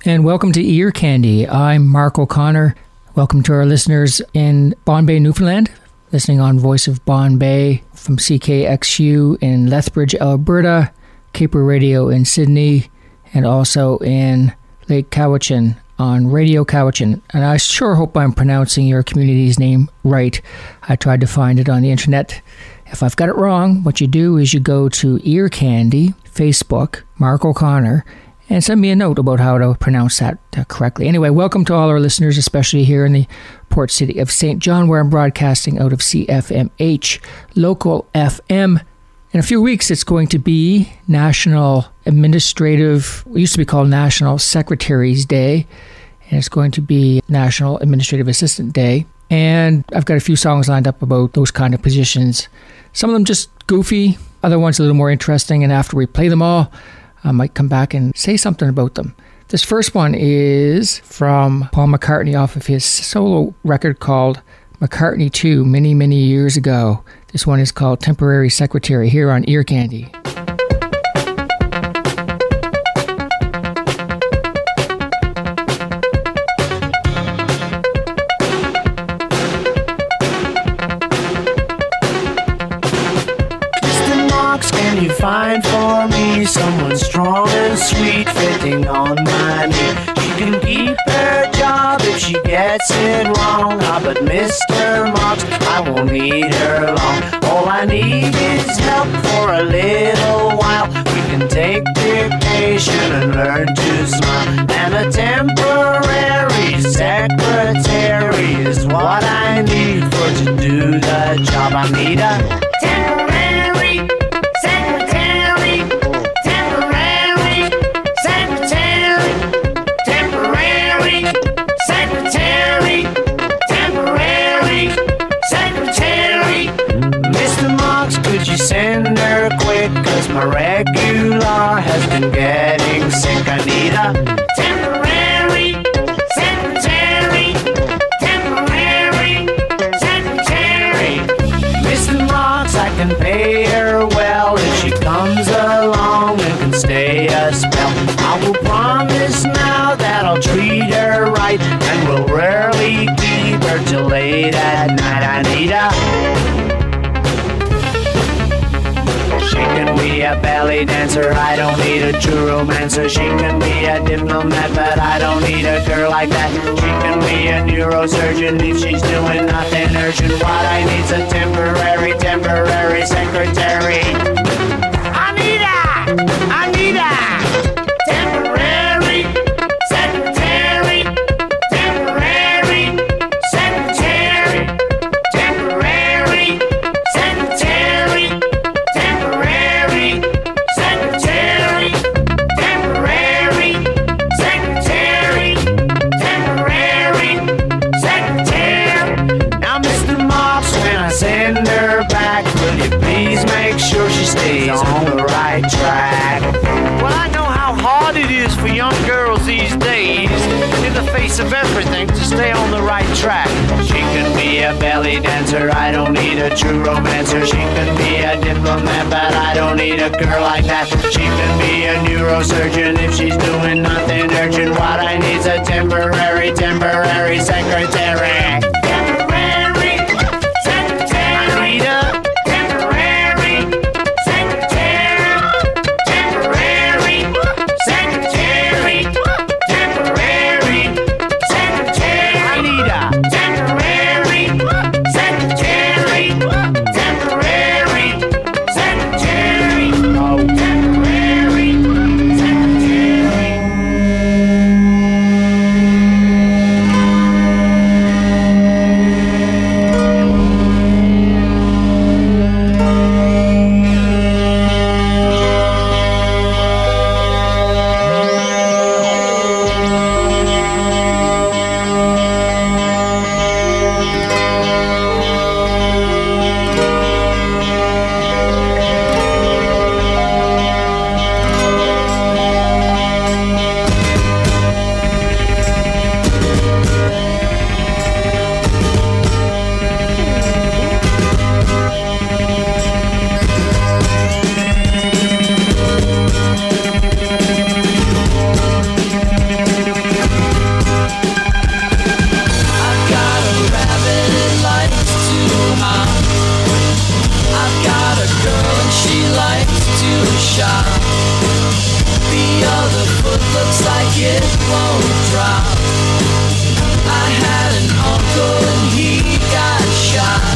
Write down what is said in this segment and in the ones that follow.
and welcome to Ear Candy. I'm Mark O'Connor. Welcome to our listeners in Bonbay, Newfoundland, listening on Voice of Bonbay from CKXU in Lethbridge, Alberta, Caper Radio in Sydney, and also in Lake Cowichan on Radio Cowichan. And I sure hope I'm pronouncing your community's name right. I tried to find it on the internet. If I've got it wrong, what you do is you go to Ear Candy, Facebook, Mark O'Connor, and send me a note about how to pronounce that correctly. Anyway, welcome to all our listeners, especially here in the port city of St. John, where I'm broadcasting out of CFMH, local FM. In a few weeks, it's going to be National Administrative, it used to be called National Secretaries Day, and it's going to be National Administrative Assistant Day. And I've got a few songs lined up about those kind of positions. Some of them just goofy, other ones a little more interesting, and after we play them all, I might come back and say something about them. This first one is from Paul McCartney off of his solo record called McCartney 2 many, many years ago. This one is called Temporary Secretary here on Ear Candy. Can you find for me someone strong and sweet fitting on my knee? She can keep her job if she gets it wrong. Ah, but Mr. Marks, I won't need her long. All I need is help for a little while. We can take dictation and learn to smile. And a temporary secretary is what I need for to do the job. I need a temporary send her quick, cause my regular has been getting sick. I need a temporary secretary, temporary secretary. Mr. Marks, I can pay her well if she comes along and can stay a spell. I will promise now that I'll treat her right, and will rarely keep her till late at night. I need a she can be a belly dancer, I don't need a true romancer. She can be a diplomat, but I don't need a girl like that. She can be a neurosurgeon if she's doing nothing urgent. What I need's a temporary secretary. I need a temporary secretary, temporary secretary, temporary secretary. Send her back, will you please make sure she stays on the right track? Well, I know how hard it is for young girls these days, in the face of everything, to stay on the right track. She can be a belly dancer, I don't need a true romancer. She can be a diplomat, but I don't need a girl like that. She can be a neurosurgeon if she's doing nothing urgent. What I need's a temporary secretary. won't drop. I had an uncle and he got shot.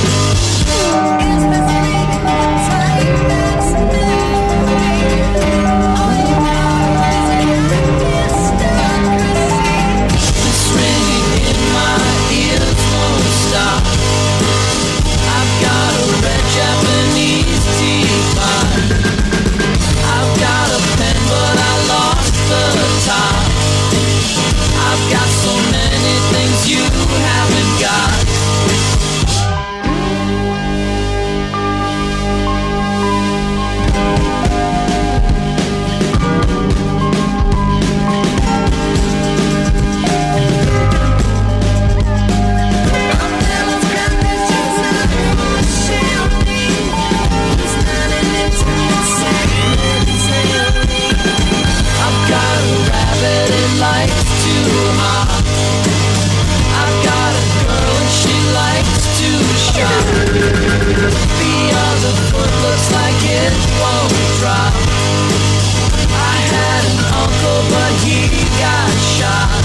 This ringing in my ears won't stop. I've got a red Japanese T-Bone. I've got a pen but I lost the top. I've got so many things you haven't got. I've got a rabbit, it likes to hop. I've got a girl and she likes to shop. The other foot looks like it won't drop. I had an uncle but he got shot.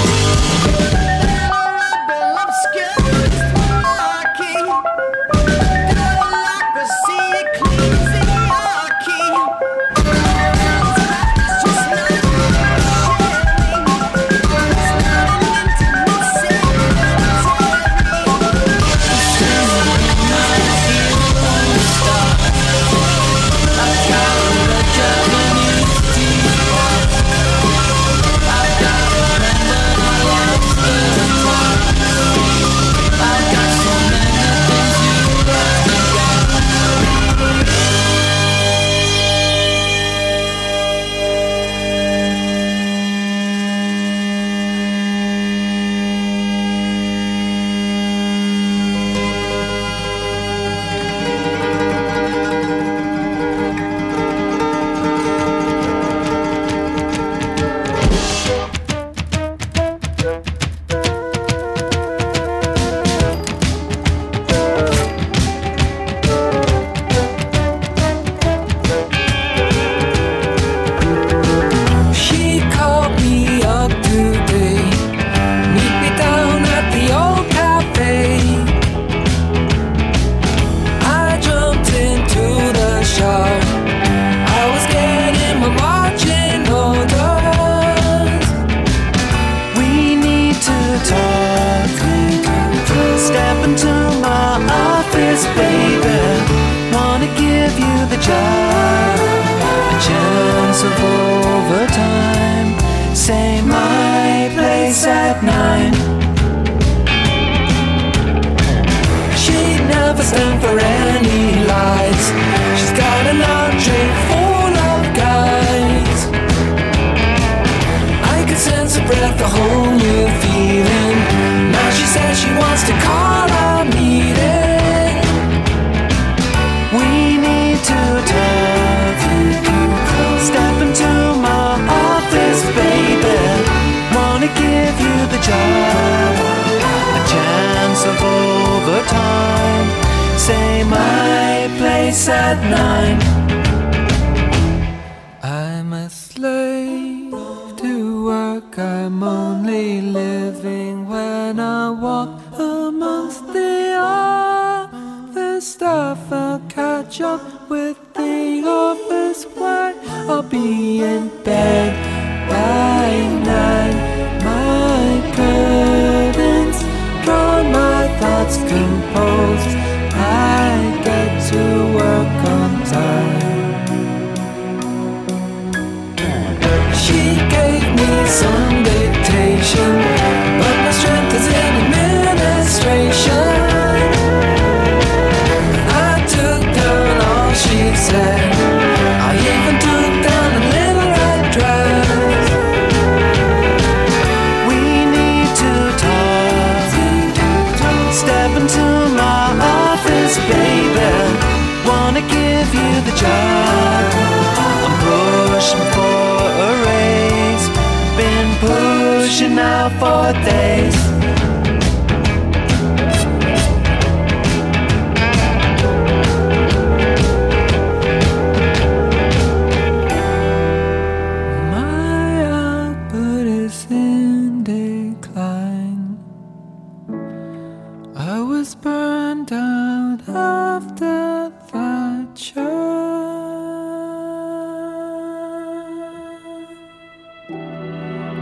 For days. My output is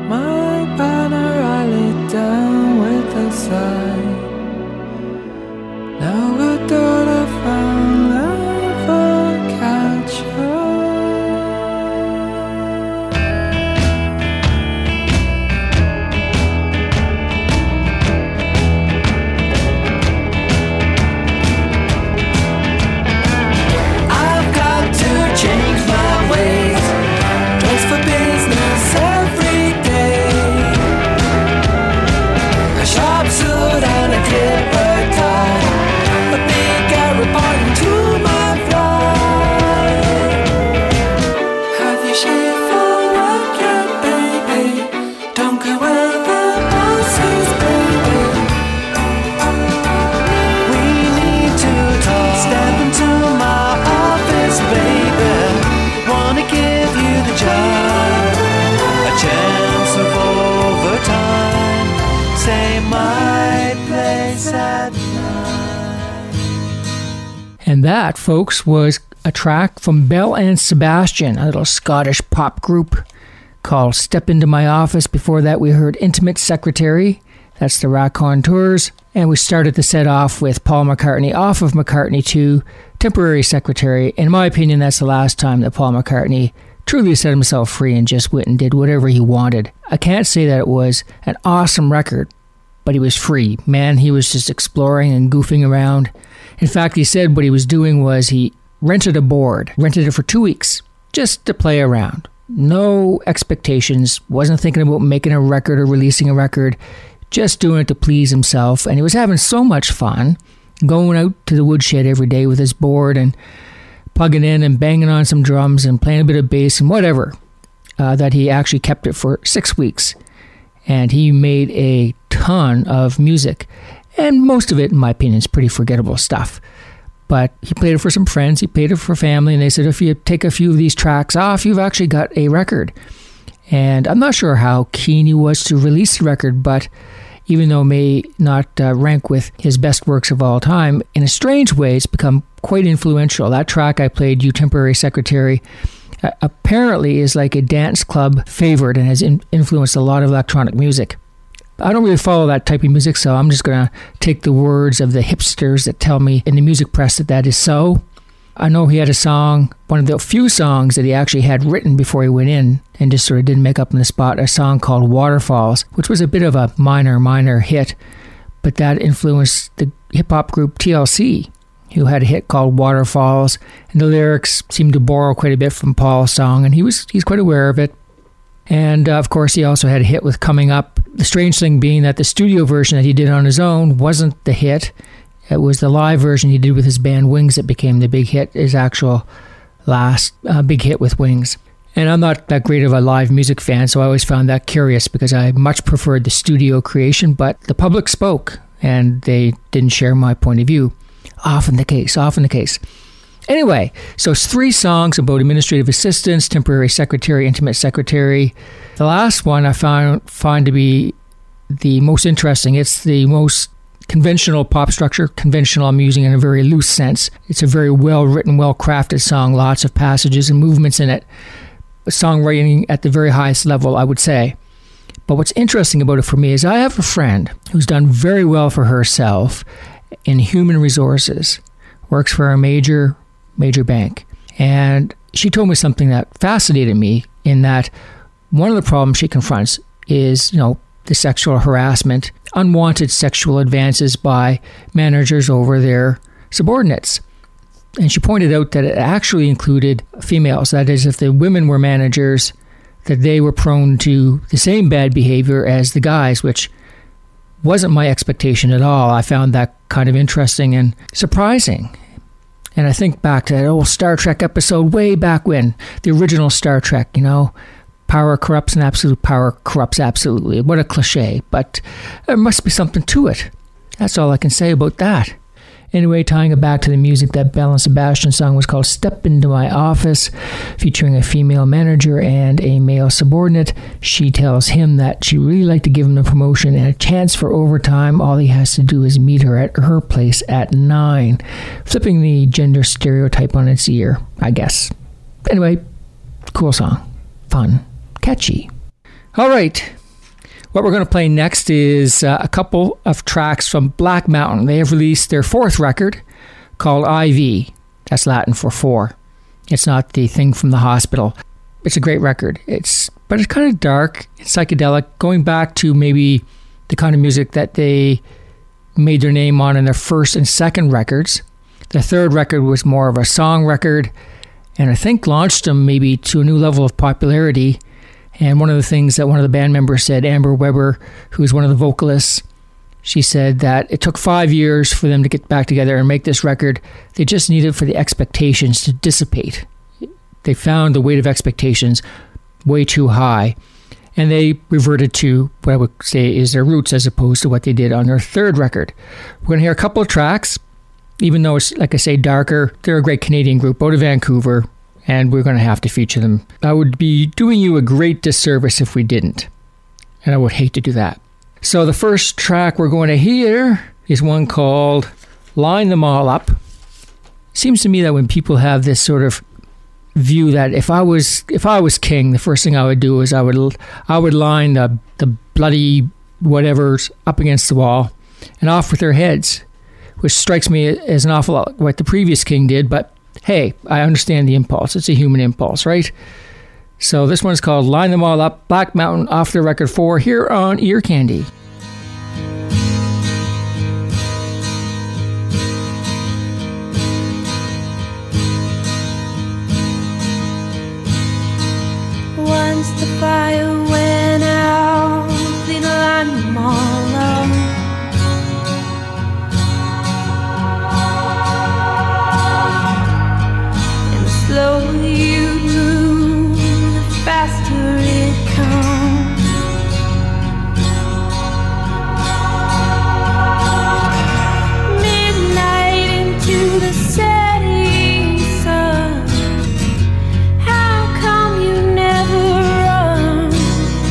My banner I laid down with a sigh. Now we're done, I found never catch her. I've got to change my ways, dress for business every day. A sharp suit and a clipper tie, a big arrow pointing to my fly. Have you shaved for work yet, baby? Don't go where the boss is, baby. We need to talk. Step into my office, baby. Wanna give you the job, a chance of overtime. Say my place at night. And that, folks, was a track from Belle and Sebastian, a little Scottish pop group called Step Into My Office. Before that, we heard Intimate Secretary. That's the Raconteurs. And we started the set off with Paul McCartney off of McCartney 2, Temporary Secretary. In my opinion, that's the last time that Paul McCartney truly set himself free and just went and did whatever he wanted. I can't say that it was an awesome record, but he was free. Man, he was just exploring and goofing around. In fact, he said what he was doing was he rented a board, rented it for 2 weeks, just to play around. No expectations, wasn't thinking about making a record or releasing a record, just doing it to please himself. And he was having so much fun, going out to the woodshed every day with his board and plugging in and banging on some drums and playing a bit of bass and whatever, that he actually kept it for 6 weeks. And he made a ton of music. And most of it, in my opinion, is pretty forgettable stuff. But he played it for some friends, he played it for family, and they said, if you take a few of these tracks off, you've actually got a record. And I'm not sure how keen he was to release the record, but even though it may not rank with his best works of all time, in a strange way, it's become quite influential. That track I played, You Temporary Secretary, apparently is like a dance club favorite and has influenced a lot of electronic music. I don't really follow that type of music, so I'm just going to take the words of the hipsters that tell me in the music press that that is so. I know he had a song, one of the few songs that he actually had written before he went in and just sort of didn't make up on the spot, a song called Waterfalls, which was a bit of a minor hit, but that influenced the hip-hop group TLC, who had a hit called Waterfalls, and the lyrics seemed to borrow quite a bit from Paul's song, and he's quite aware of it. And of course, he also had a hit with Coming Up. The strange thing being that the studio version that he did on his own wasn't the hit. It was the live version he did with his band Wings that became the big hit, his actual last big hit with Wings. And I'm not that great of a live music fan, so I always found that curious because I much preferred the studio creation, but the public spoke and they didn't share my point of view. Often the case. Anyway, so it's 3 songs about administrative assistants, temporary secretary, intimate secretary. The last one I find to be the most interesting. It's the most conventional pop structure. Conventional, I'm using in a very loose sense. It's a very well-written, well-crafted song, lots of passages and movements in it. Songwriting at the very highest level, I would say. But what's interesting about it for me is I have a friend who's done very well for herself in human resources, works for a major bank. And she told me something that fascinated me in that one of the problems she confronts is, the sexual harassment, unwanted sexual advances by managers over their subordinates. And she pointed out that it actually included females. That is, if the women were managers, that they were prone to the same bad behavior as the guys, which wasn't my expectation at all. I found that kind of interesting and surprising. And I think back to that old Star Trek episode way back when, the original Star Trek, power corrupts and absolute power corrupts absolutely. What a cliche, but there must be something to it. That's all I can say about that. Anyway, tying it back to the music, that Belle and Sebastian song was called Step Into My Office, featuring a female manager and a male subordinate. She tells him that she really liked to give him the promotion and a chance for overtime. All he has to do is meet her at her place at 9, flipping the gender stereotype on its ear, I guess. Anyway, cool song. Fun. Catchy. All right. What we're going to play next is a couple of tracks from Black Mountain. They have released their fourth record called IV. That's Latin for four. It's not the thing from the hospital. It's a great record. But it's kind of dark, it's psychedelic, going back to maybe the kind of music that they made their name on in their first and second records. The third record was more of a song record, and I think launched them maybe to a new level of popularity. And one of the things that one of the band members said, Amber Weber, who's one of the vocalists, she said that it took 5 years for them to get back together and make this record. They just needed for the expectations to dissipate. They found the weight of expectations way too high, and they reverted to what I would say is their roots as opposed to what they did on their third record. We're going to hear a couple of tracks, even though it's, like I say, darker. They're a great Canadian group out of Vancouver, and we're going to have to feature them. I would be doing you a great disservice if we didn't, and I would hate to do that. So the first track we're going to hear is one called Line Them All Up. Seems to me that when people have this sort of view that if I was king, the first thing I would do is I would line the bloody whatever's up against the wall and off with their heads, which strikes me as an awful lot what the previous king did. But hey, I understand the impulse. It's a human impulse, right? So this one's called Line Them All Up, Black Mountain, off their record 4 here on Ear Candy. Once the fire went out, they lined them all up. And the slower you move, the faster it comes. Midnight into the setting sun. How come you never run?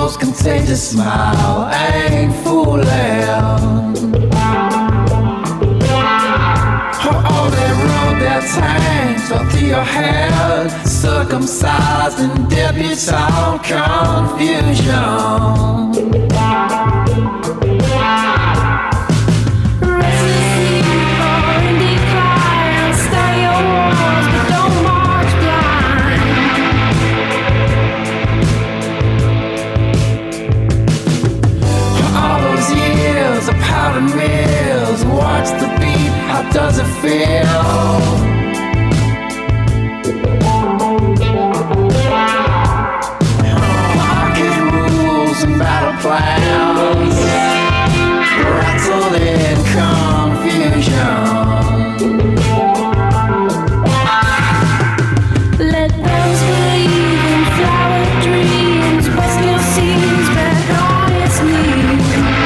most contagious smile ain't fooling. Oh, they rub their tanks up to your head, circumcised and debutante confusion. Mills, watch the beat, how does it feel? Arcade rules and battle plans, rattled in confusion. Let those believe in flower dreams, what's your seams back on its knees.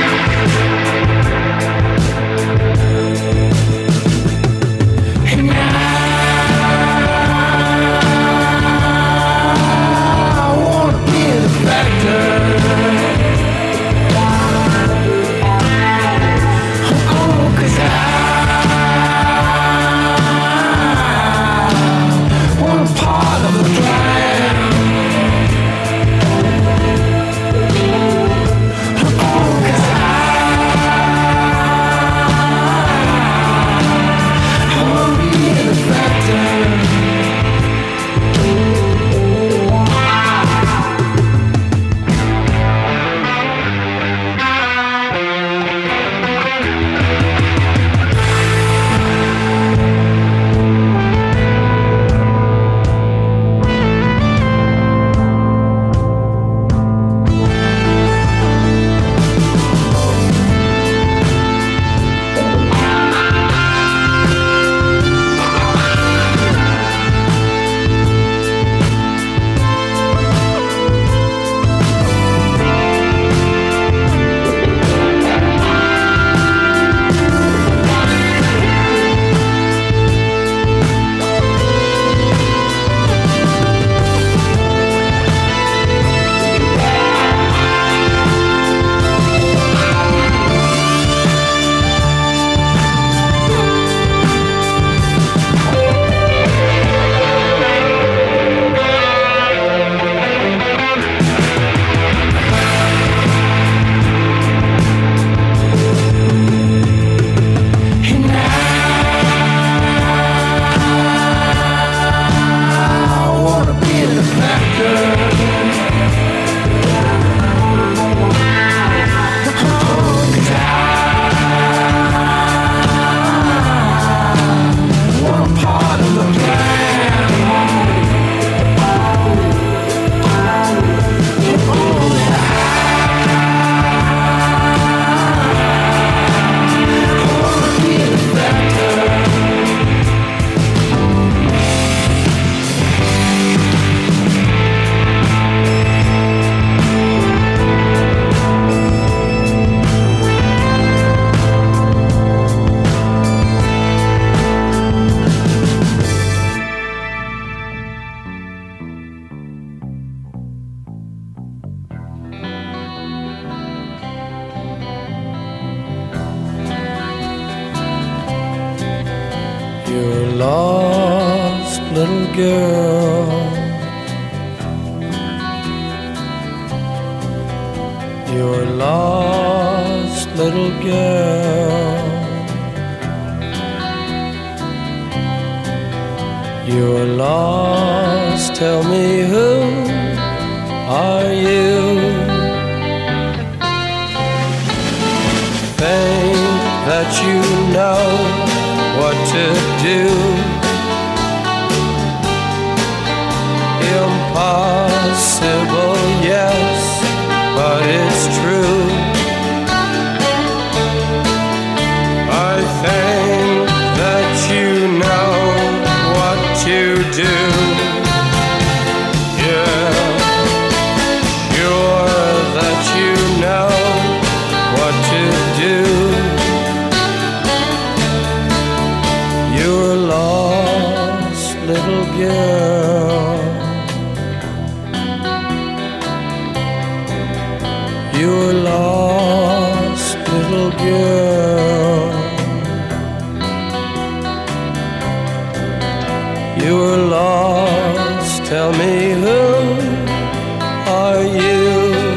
You're lost, little girl. You're lost, little girl. You're lost, tell me who are you? Think that you know what to do. Impossible, yes, but it's true. I think that you know what to do. Yeah, sure that you know what to do. You're lost, little girl. You're lost, little girl. You're lost, tell me who are you?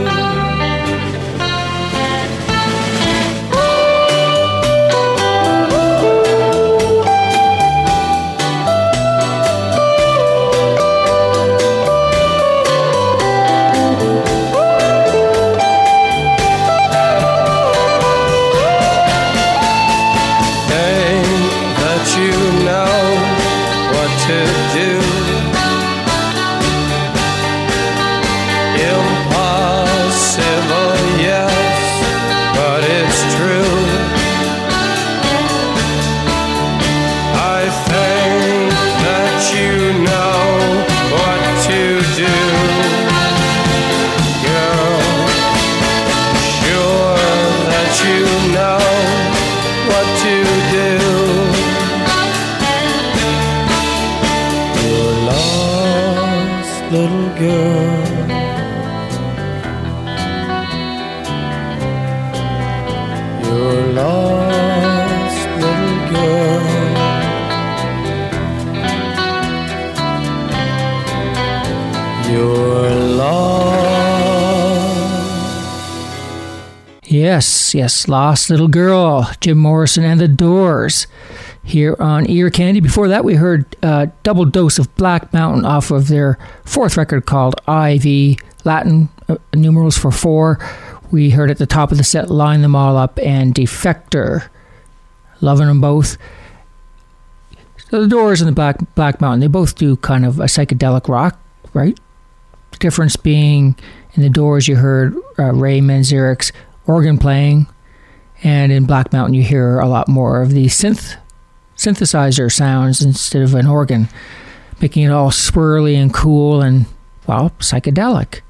Yes, Lost Little Girl, Jim Morrison and the Doors, here on Ear Candy. Before that, we heard a double dose of Black Mountain off of their fourth record called IV, Latin numerals for 4. We heard at the top of the set Line Them All Up and Defector, loving them both. So the Doors and the Black Mountain, they both do kind of a psychedelic rock, right? The difference being in the Doors you heard Ray Manzarek's organ playing, and in Black Mountain you hear a lot more of the synthesizer sounds instead of an organ, making it all swirly and cool and, well, psychedelic.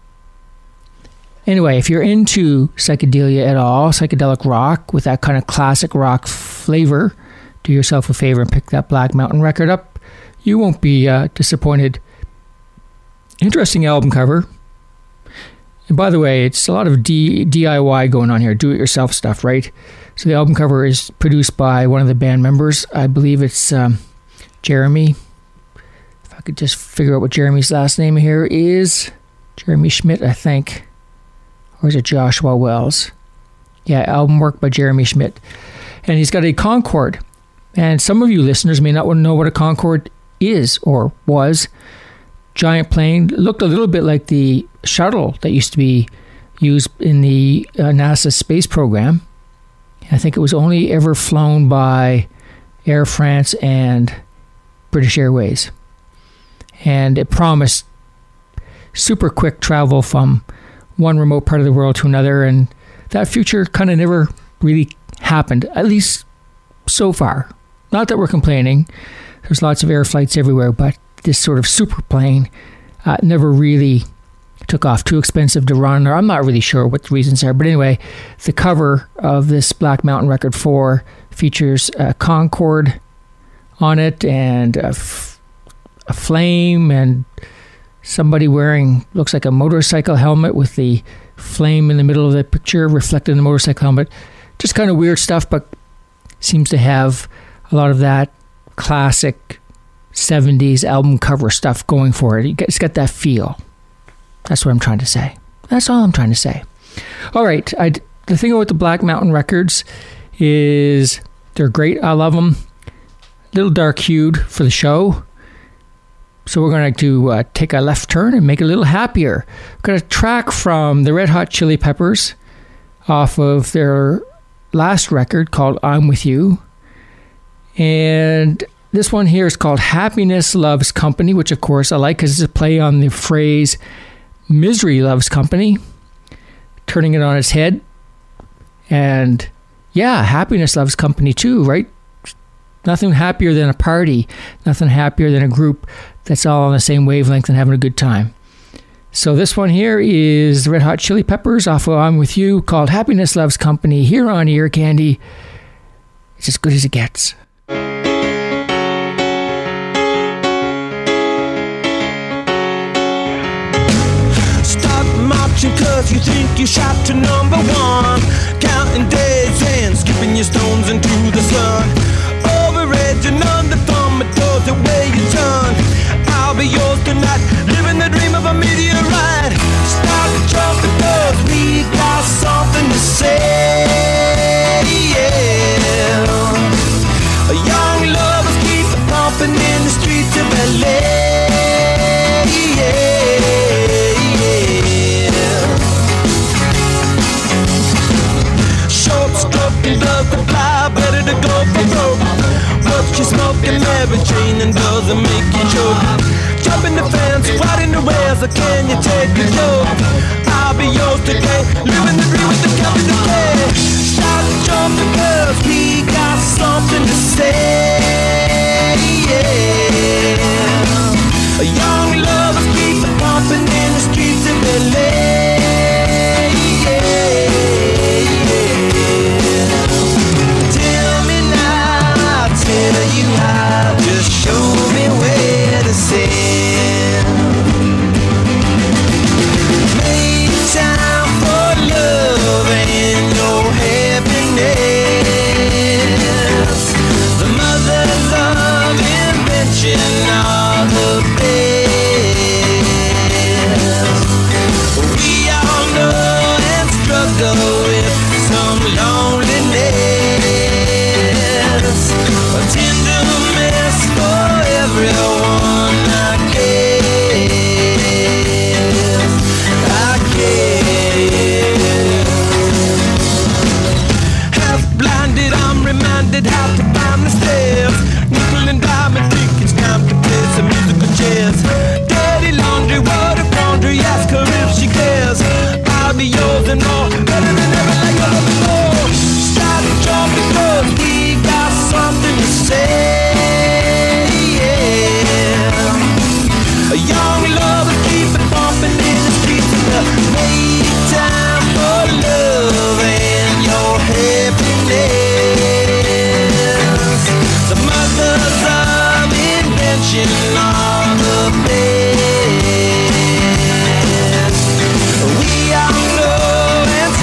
Anyway, if you're into psychedelia at all, psychedelic rock with that kind of classic rock flavor, do yourself a favor and pick that Black Mountain record up. You won't be disappointed. Interesting album cover. And by the way, it's a lot of DIY going on here, do-it-yourself stuff, right? So the album cover is produced by one of the band members. I believe it's Jeremy. If I could just figure out what Jeremy's last name here is. Jeremy Schmidt, I think. Or is it Joshua Wells? Yeah, album work by Jeremy Schmidt. And he's got a Concorde. And some of you listeners may not know what a Concorde is or was. Giant plane, looked a little bit like the shuttle that used to be used in the NASA space program. I think it was only ever flown by Air France and British Airways. And it promised super quick travel from one remote part of the world to another, and that future kind of never really happened, at least so far. Not that we're complaining. There's lots of air flights everywhere, but this sort of super plane never really took off. Too expensive to run, or I'm not really sure what the reasons are. But anyway, the cover of this Black Mountain Record 4 features a Concorde on it and a flame and somebody wearing, looks like a motorcycle helmet with the flame in the middle of the picture reflected in the motorcycle helmet. Just kind of weird stuff, but seems to have a lot of that classic 70s album cover stuff going for it. It's got that feel. That's what I'm trying to say. That's all I'm trying to say. All right. The thing about the Black Mountain records is they're great. I love them. A little dark-hued for the show. So we're going to take a left turn and make it a little happier. We've got a track from the Red Hot Chili Peppers off of their last record called I'm With You. And this one here is called Happiness Loves Company, which of course I like because it's a play on the phrase Misery Loves Company, turning it on its head. And yeah, happiness loves company too, right? Nothing happier than a party, nothing happier than a group that's all on the same wavelength and having a good time. So this one here is the Red Hot Chili Peppers off of I'm With You, called Happiness Loves Company, here on Ear Candy. It's as good as it gets. Stop marching 'cause 'cause you think you shot to number one. Counting days and skipping your stones into the sun. Overedging on the thumb, it goes the way you turn. I'll be yours tonight, living the dream of a meteorite. Start the trumpet, 'cause we got something to say. Yeah. Young lovers keep pumping in the streets of LA. Short stroking does the fly, better to go for broke. But she's smoking Mary Jane and doesn't make you choke. Jump in the fence, right in the rails, or can you take a joke? I'll be yours today, living the dream with the capital K. Start the jumping, 'cause we got something to say. Yeah. Young lovers keep pumping in the streets of LA. Tell me now, I'll tell you how. Just show me where to send. Make time for love and your happiness. The mothers of invention are the best. We all know and struggle with some loneliness. A tender mess for everyone, I guess. I guess. Half blinded, I'm reminded how to find the stairs. Nickel and diamond, think it's time to play some musical chairs. Dirty laundry, what a quandary, ask her if she cares. I'll be yours and more, better than ever, like ever before. Start the drum because we got something to say. Yeah. Young lovers keep it pumping in the streets of the make time for love and your happiness. The mothers of invention are the best. We all know and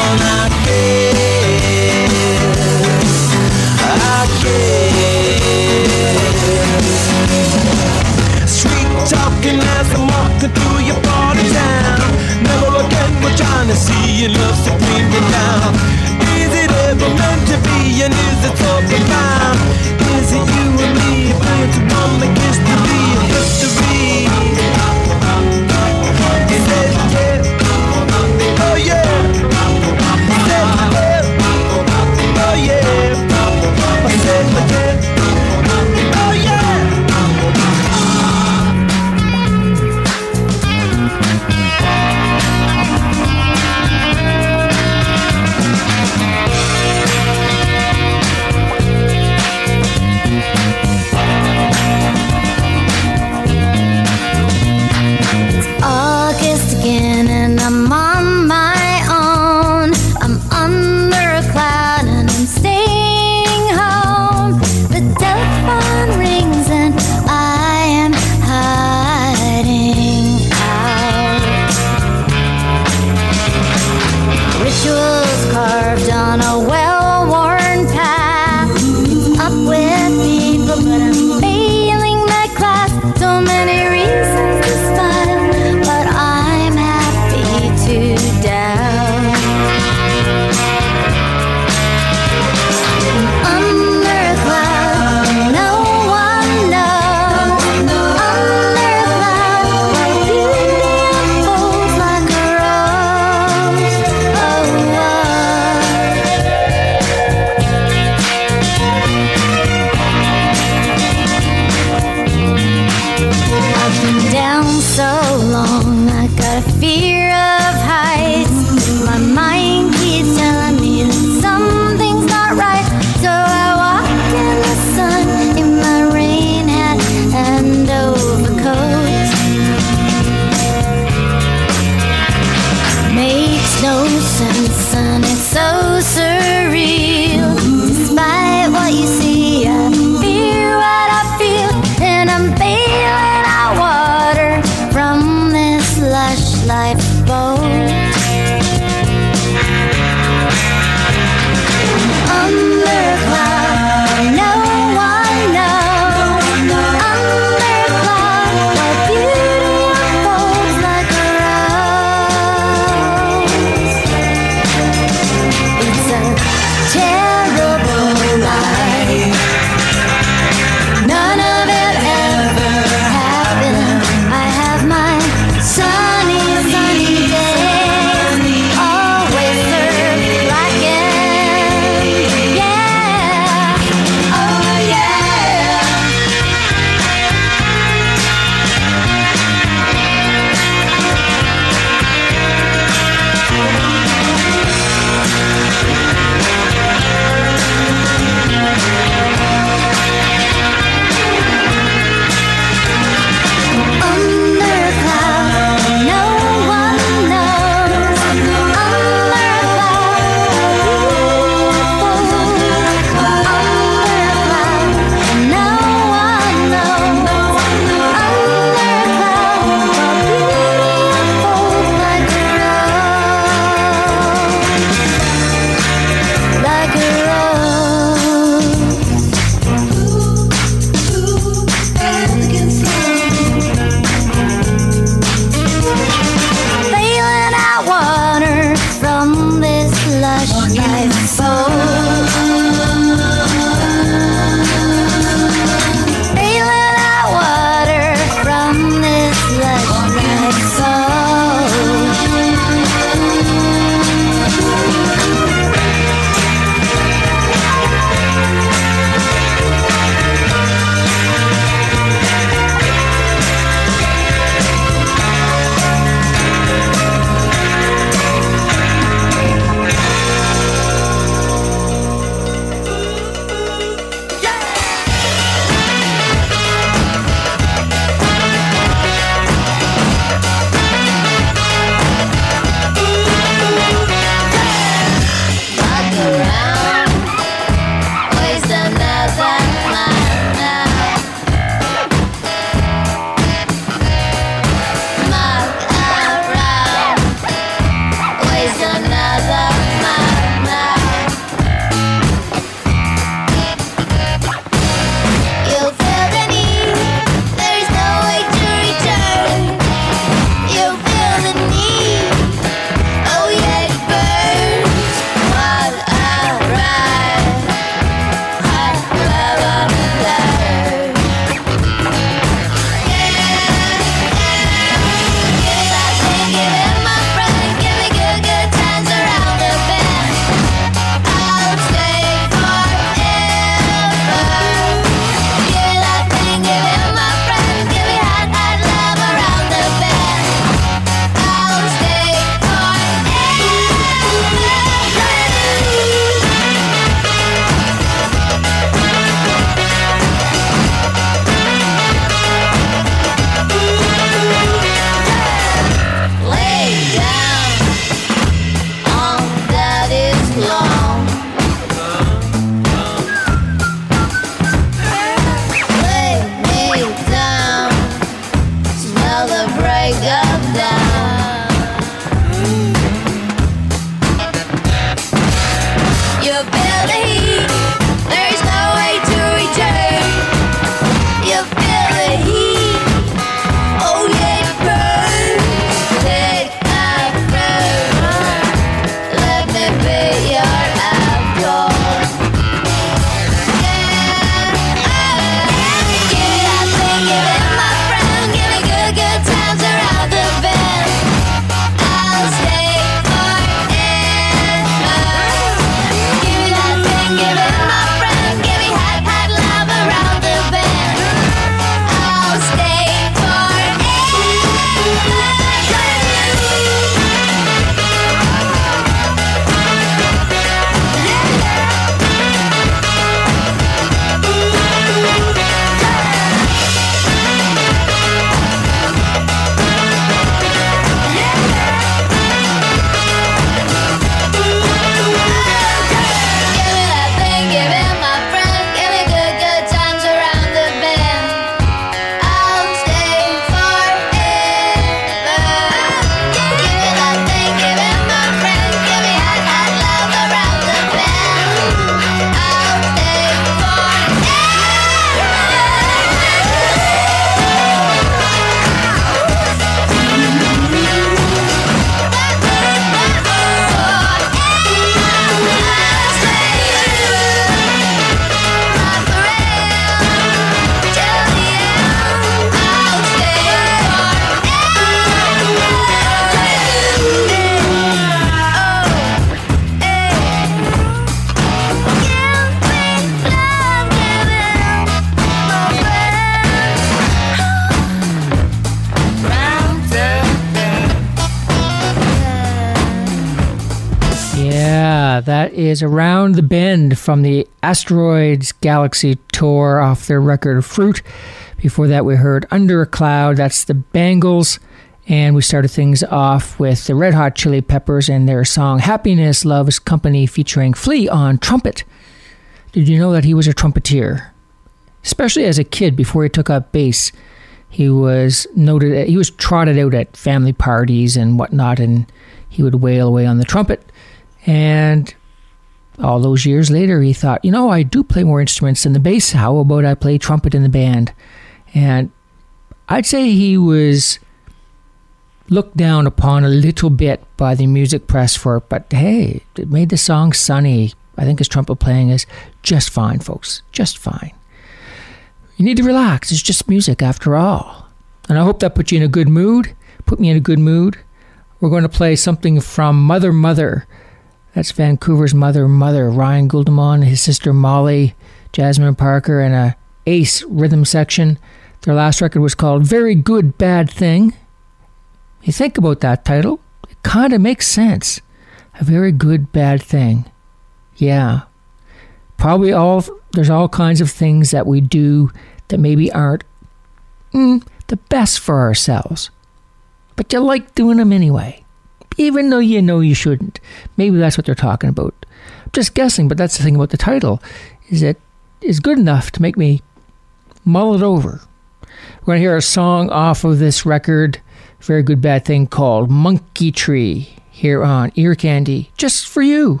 is Around the Bend from the Asteroids Galaxy Tour off their record Fruit. Before that, we heard Under a Cloud. That's the Bangles. And we started things off with the Red Hot Chili Peppers and their song Happiness Loves Company featuring Flea on trumpet. Did you know that he was a trumpeter? Especially as a kid before he took up bass. He was trotted out at family parties and whatnot, and he would wail away on the trumpet. And all those years later, he thought, I do play more instruments than the bass. How about I play trumpet in the band? And I'd say he was looked down upon a little bit by the music press for it, but hey, it made the song sunny. I think his trumpet playing is just fine, folks. Just fine. You need to relax. It's just music after all. And I hope that put you in a good mood. Put me in a good mood. We're going to play something from Mother Mother. That's Vancouver's Mother Mother. Ryan Guldemon, his sister Molly, Jasmine Parker, and a ace rhythm section. Their last record was called Very Good Bad Thing. You think about that title, it kind of makes sense. A very good bad thing. Yeah. There's all kinds of things that we do that maybe aren't the best for ourselves. But you like doing them anyway. Even though you know you shouldn't. Maybe that's what they're talking about. I'm just guessing, but that's the thing about the title. Is it is good enough to make me mull it over. We're going to hear a song off of this record, Very Good Bad Thing, called Monkey Tree, here on Ear Candy, just for you.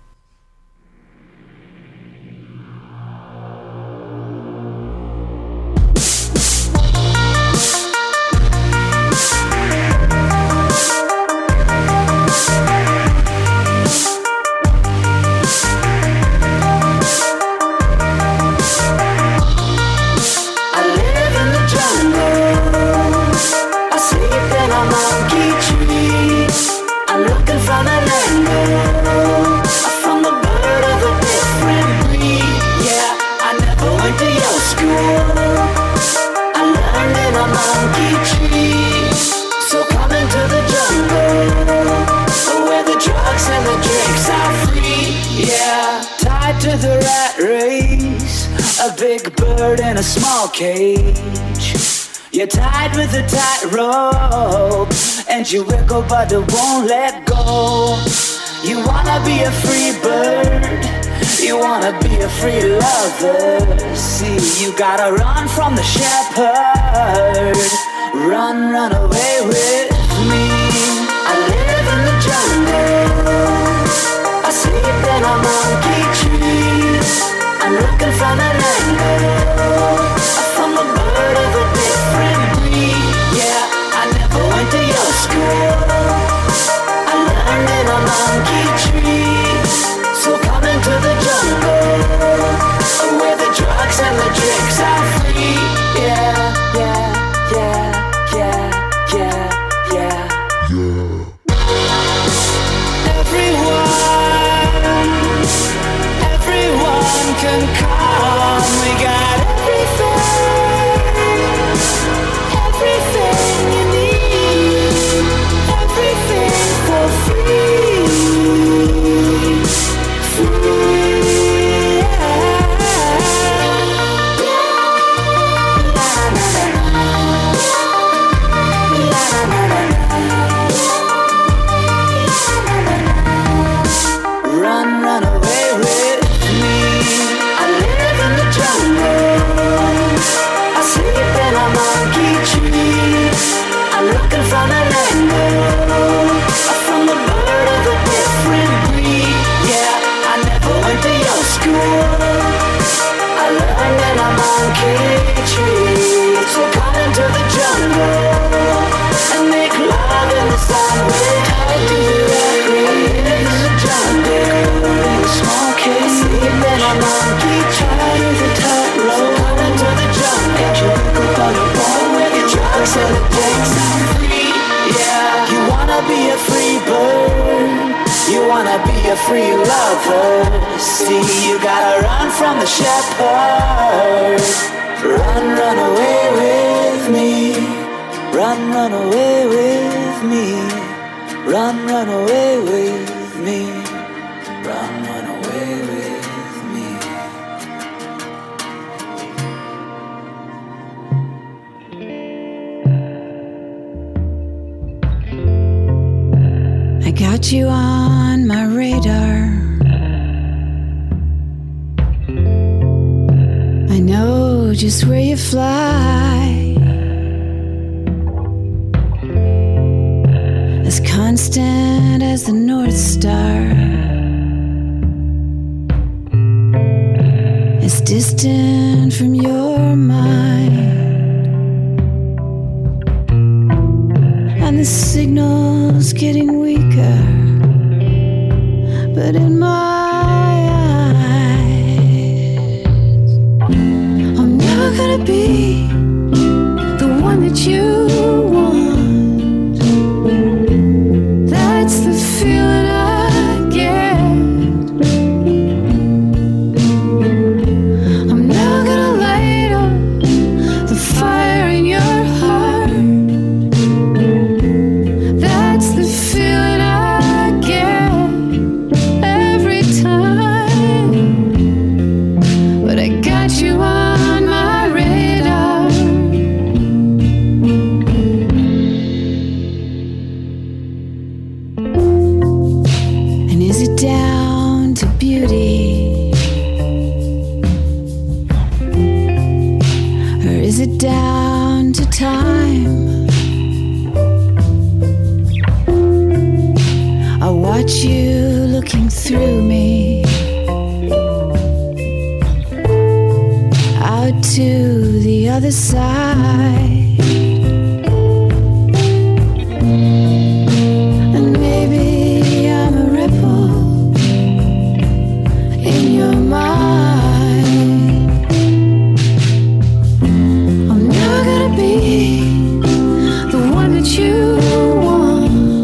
In a small cage, you're tied with a tight rope, and you wiggle but it won't let go. You wanna be a free bird, you wanna be a free lover. See, you gotta run from the shepherd. Run, run away with me. I live in the jungle, I sleep in a monkey tree. I'm looking from an angle, from a bird of a different breed. Yeah, I never went to your school, I learned in a monkey tree. So come into the jungle, where the drugs and the drinks are free. Yeah, yeah, yeah, yeah, yeah, yeah, yeah. Everyone can come, we got everything you need, everything for free, free, Run, run away with me. I live in the jungle, I sleep in a monkey tree. I'm looking from an angle, from a bird of a different breed. Yeah, I never went to your school, I learned in a monkey tree. So come into the jungle and make love in the sun. I do in the jungle, in a small cage, sleep in a monkey tree. The tight rope, come into the jungle, and you look up on your bone where the drugs and the drinks are free. Yeah, you wanna be a free bird, you wanna be a free lover. See, you gotta run from the shepherd. Run, run away with me. Run, run away with me. Run, run away with me. Run, run Got you on my radar. I know just where you fly. As constant as the North Star, as distant from your mind. And the signal's getting weaker, but in my eyes, I'm never gonna be the one that you want. That's the feeling I get. I'm never gonna light up the fire in your heart. That's the feeling I get every time. But I got you on my radar. And is it down to beauty? Or is it down to time? I watch you looking through me out to the other side. And maybe I'm a ripple in your mind. I'm never gonna be the one that you want.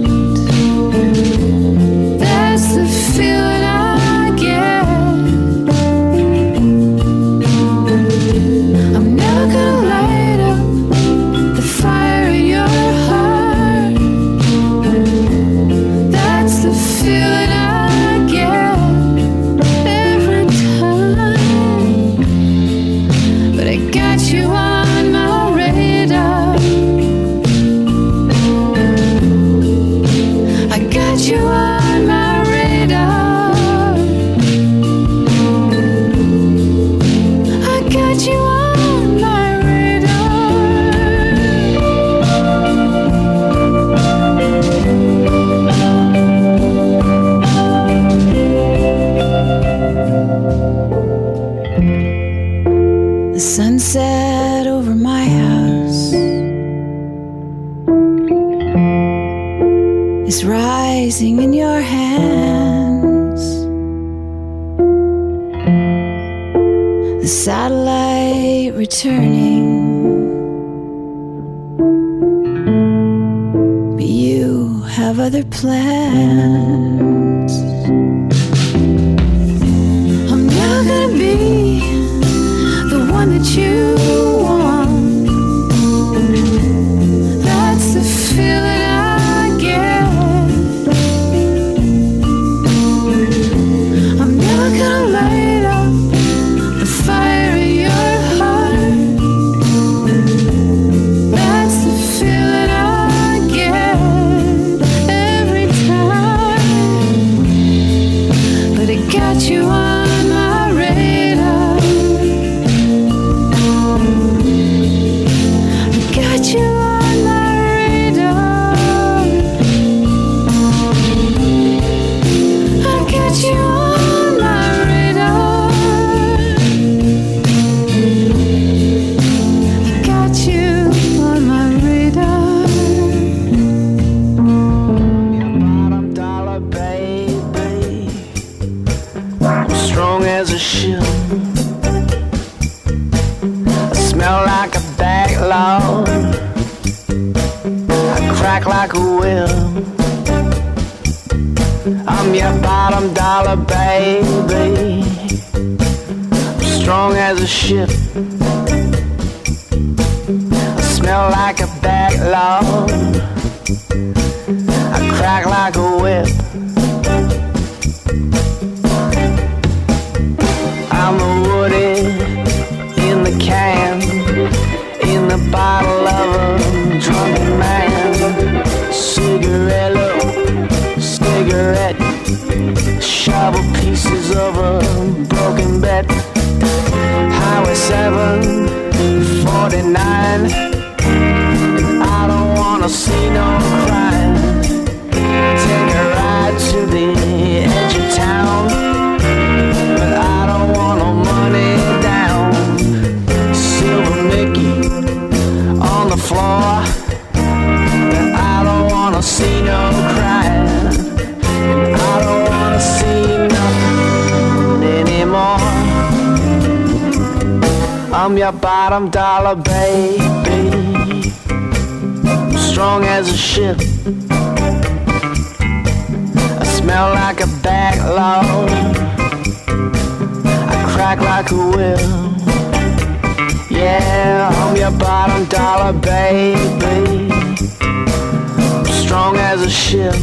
That's the feeling I get. I'm never gonna light up the fire in your heart. That's the feeling I get every time. But I got you on my radar. I got you on my radar. I got you on my radar. The sunset over my house is rising in your hands. The satellite returning, but you have other plans. I'm never gonna be the one that you want. That's the feeling I get. I'm never gonna light up the fire in your heart. That's the feeling I get every time. But I got you on my radar. I got you on my radar. I got you on my radar. I got you on my radar. Bottom dollar, baby. Strong as a ship. I smell like a backlog. I crack like a whip. I'm your bottom dollar, baby. Strong as a ship. I smell like a backlog. I crack like a whip. 7:49, and I don't wanna see no crime. Take a ride to the edge of town, but I don't want no money down. Silver Mickey on the floor, but I don't wanna see no crime. And I don't wanna see nothing anymore. I'm your bottom dollar baby, strong as a ship. I smell like a backlog, I crack like a whip. Yeah, I'm your bottom dollar baby, strong as a ship.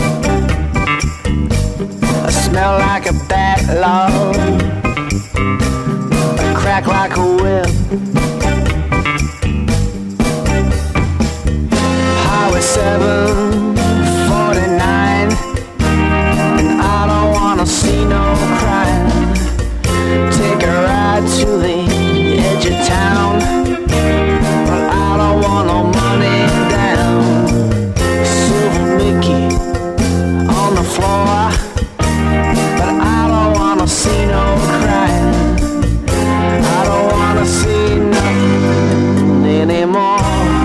I smell like a backlog, I crack like a whip. Highway 7:49, and I don't wanna see no crime. Take a ride to the edge of town, but I don't want no money down. Silver Mickey on the floor, but I don't wanna see no crime. I don't wanna see nothing anymore.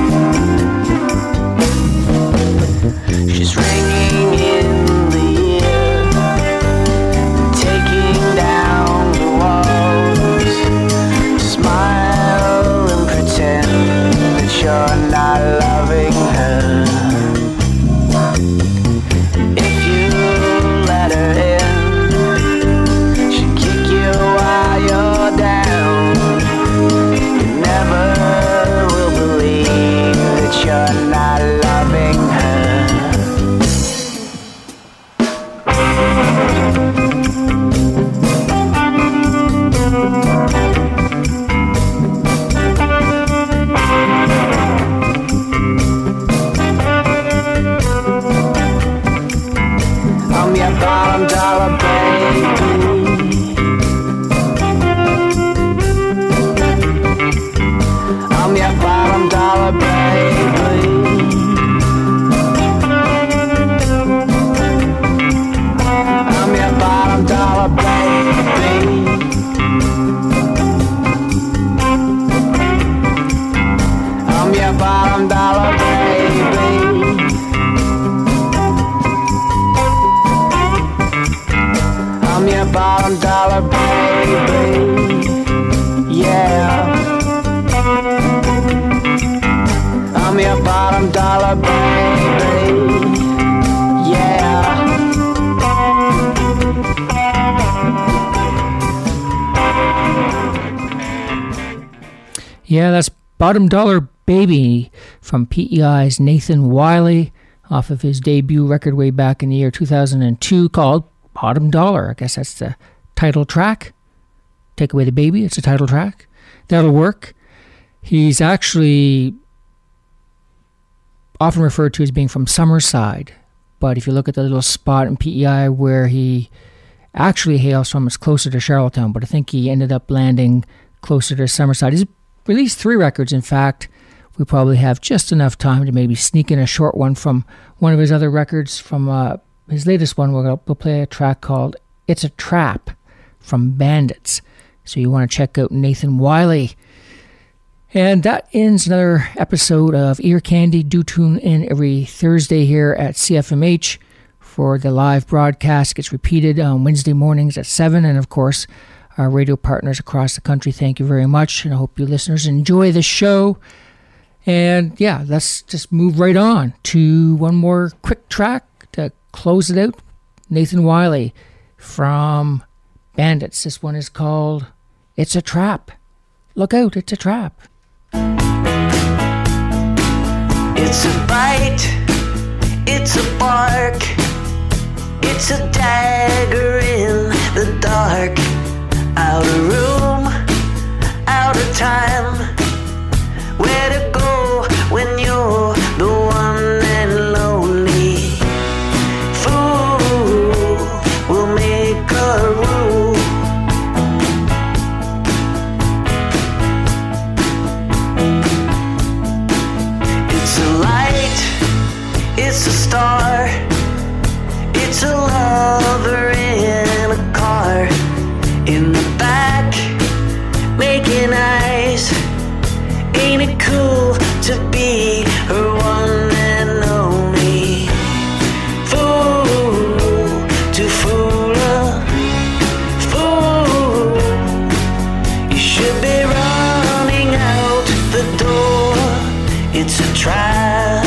She's ringing in the ear, taking down the walls. Smile and pretend that you're not loving her. If you let her in, she'll kick you while you're down. You never will believe that you're not loving her. I'm your bottom dollar baby, I'm your bottom dollar baby. I'm your bottom dollar baby. I'm your bottom dollar baby. I'm your bottom dollar baby. Yeah. I'm your bottom dollar baby. Yeah. Yeah, that's Bottom Dollar Baby from PEI's Nathan Wiley off of his debut record way back in the year 2002 called Bottom Dollar. I guess that's the title track. Take Away the Baby, it's a title track. That'll work. He's actually often referred to as being from Summerside, but if you look at the little spot in PEI where he actually hails from, it's closer to Charlottetown, but I think he ended up landing closer to Summerside. He's released 3 records. In fact, we probably have just enough time to maybe sneak in a short one from one of his other records. From his latest one, we'll play a track called It's a Trap from Bandits. So you want to check out Nathan Wiley. And that ends another episode of Ear Candy. Do tune in every Thursday here at CFMH for the live broadcast. It gets repeated on Wednesday mornings at 7. And of course, our radio partners across the country, thank you very much. And I hope you listeners enjoy the show. And yeah, let's just move right on to one more quick track to close it out. Nathan Wiley from Bandits. This one is called It's a Trap. Look out, it's a trap. It's a bite, it's a bark, it's a dagger in the dark. Out of room, out of time. Where to go when you're the one and lonely? Fool will make a rule. it cool to be her one and only? Fool to fool her, fool. You should be running out the door. It's a trap.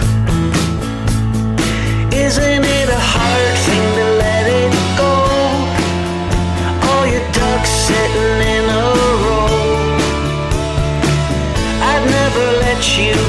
Isn't it a hard thing to let it go? All your ducks sitting in a row. I'd never let you